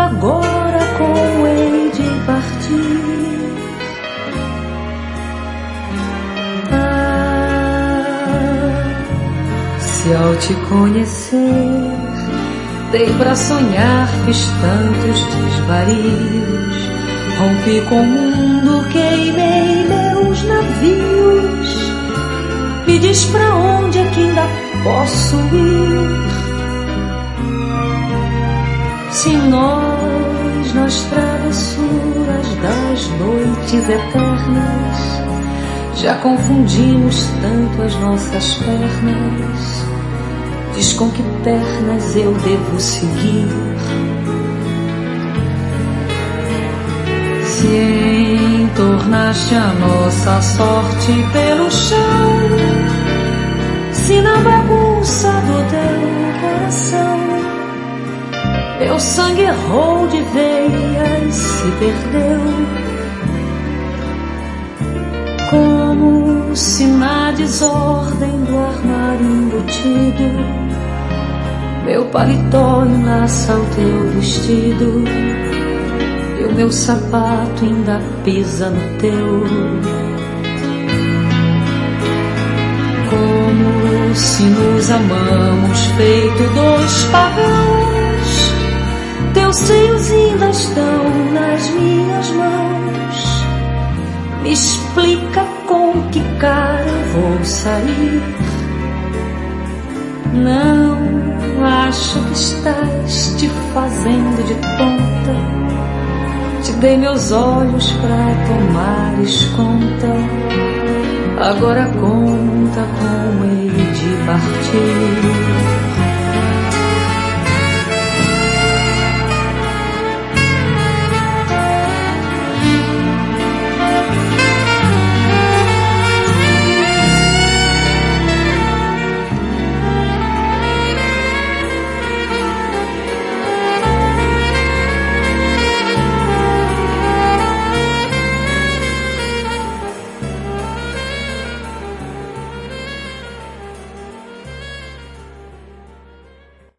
agora como hei de partir? Se ao te conhecer dei pra sonhar, fiz tantos desvarios, rompi com o mundo, queimei meus navios. Me diz pra onde é que ainda posso ir? Se nós, nas travessuras das noites eternas, já confundimos tanto as nossas pernas, diz com que pernas eu devo seguir. Se entornaste a nossa sorte pelo chão, se na bagunça do teu coração meu sangue errou de veias, se perdeu, como se na desordem do armário embutido meu paletó enlaça o teu vestido e o meu sapato ainda pisa no teu. Como se nos amamos feito dois pagãos, teus seios ainda estão nas minhas mãos. Me explica com que cara vou sair. Não acho que estás te fazendo de tonta. Te dei meus olhos pra tomares conta. Agora conta como hei de partir.